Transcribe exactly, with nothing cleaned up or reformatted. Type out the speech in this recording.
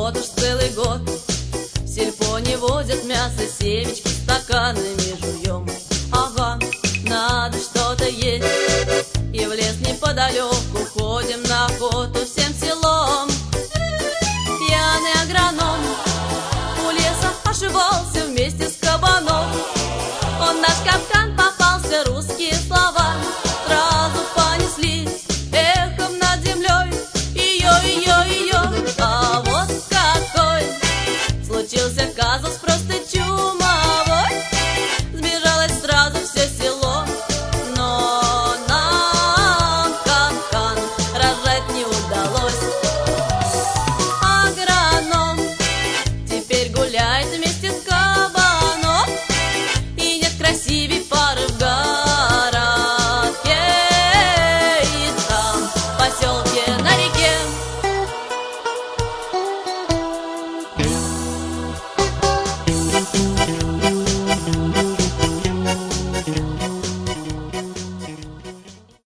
Вот уж целый год в сельпо не возят мясо, семечки стаканами жуем. Ага, надо что-то есть, и в лес неподалеку ходим на охоту все.